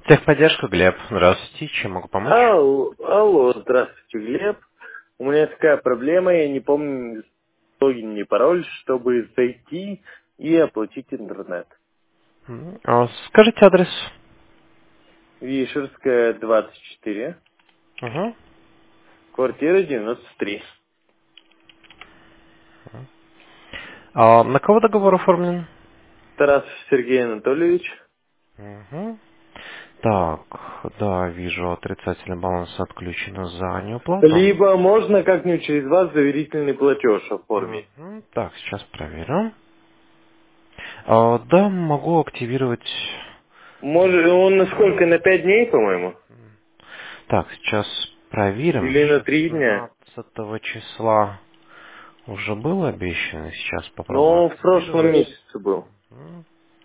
Техподдержка, Глеб. Здравствуйте. Чем могу помочь? Алло, здравствуйте, Глеб. У меня такая проблема, я не помню логин и пароль, чтобы зайти и оплатить интернет. Скажите адрес. Вишерская, 24, Угу. квартира 93. На кого договор оформлен? Тарасов Сергей Анатольевич. Угу. Так, да, вижу, отрицательный баланс отключен за неуплату. Либо можно как-нибудь через вас доверительный платеж оформить. Угу. Так, сейчас проверю. Да, могу активировать. Может, он на сколько? На 5 дней, по-моему? Так, сейчас проверим. Или на 3 дня? 16 числа уже было обещано. Сейчас попробую Но он в прошлом активировать. месяце был. Мгм.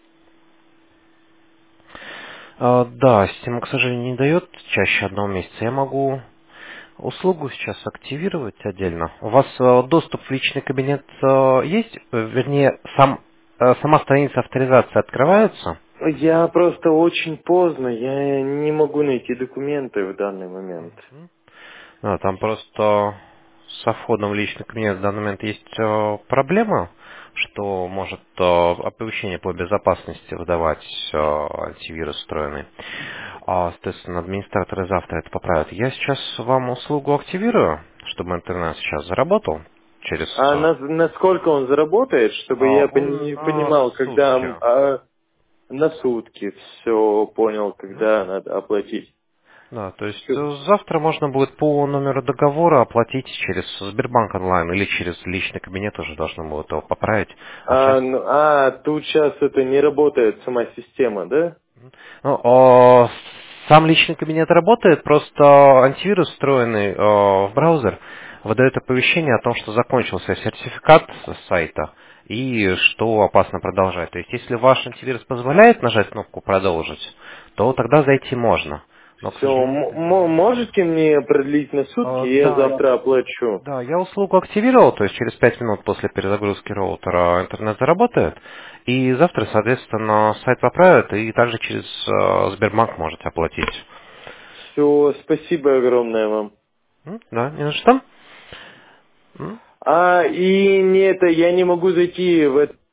Да, система, к сожалению, не дает чаще одного месяца. Я могу услугу сейчас активировать отдельно. У вас доступ в личный кабинет есть? Вернее, сама страница авторизации открывается? Я просто очень поздно, я не могу найти документы в данный момент. Да, там просто со входом в личный кабинет в данный момент есть проблема, что может оповещение по безопасности выдавать антивирус встроенный. Соответственно, администраторы завтра это поправят. Я сейчас вам услугу активирую, чтобы интернет сейчас заработал через... А насколько он заработает, чтобы я Он на понимал, когда сутки. на сутки все понял, Мгм. когда надо оплатить. Да, то есть Всё. завтра можно будет по номеру договора оплатить через Сбербанк онлайн или через личный кабинет уже должно будет его поправить. А сейчас Тут сейчас это не работает сама система, да? ну, сам личный кабинет работает, просто антивирус, встроенный в браузер, выдает оповещение о том, что закончился сертификат с сайта и что опасно продолжать. То есть, если ваш антивирус позволяет нажать кнопку «Продолжить», то тогда зайти можно. Но, к Все, сожалению... можете мне продлить на сутки, я Да, завтра оплачу. да, я услугу активировал, то есть через 5 минут после перезагрузки роутера интернет заработает, и завтра, соответственно, сайт поправят, и также через Сбербанк можете оплатить. Все, спасибо огромное вам. Да, не на что. М? И не это, я не могу зайти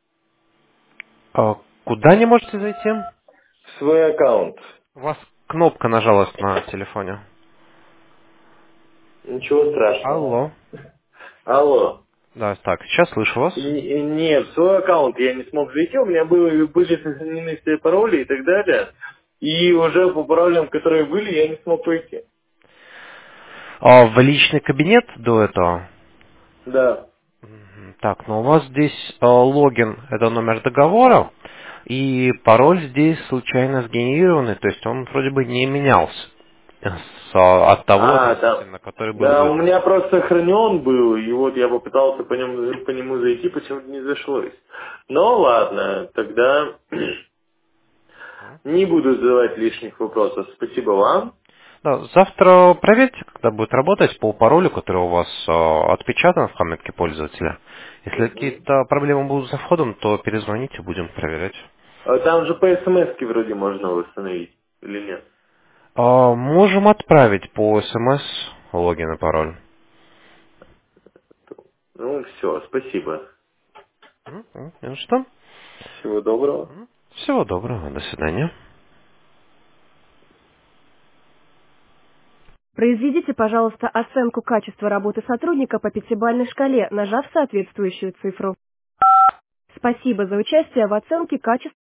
Куда не можете зайти? в свой аккаунт. У вас кнопка нажалась на телефоне. Ничего страшного. Алло. Алло. Да, так, сейчас слышу вас. Нет, в свой аккаунт я не смог зайти, у меня были сохранены все пароли и так далее. И уже по паролям, которые были, я не смог войти. В личный кабинет до этого? Да. Так, ну у вас здесь логин, это номер договора, и пароль здесь случайно сгенерированный, то есть он вроде бы не менялся от того Да. относительно, который был Да, у выдан. меня просто сохранен был, и вот я попытался по нему зайти, почему-то не зашлось. Но ладно, тогда не буду задавать лишних вопросов. Спасибо вам. Да, завтра проверьте, когда будет работать по паролю, который у вас отпечатан в памятке пользователя. Если Мгм. какие-то проблемы будут за входом, то перезвоните, будем проверять. Там же по смс вроде можно восстановить, или нет? Можем отправить по СМС логин и пароль. Ну, все, спасибо. Ну что? Всего доброго. Всего доброго, до свидания. Произведите, пожалуйста, оценку качества работы сотрудника по пятибалльной шкале, нажав соответствующую цифру. Спасибо за участие в оценке качества.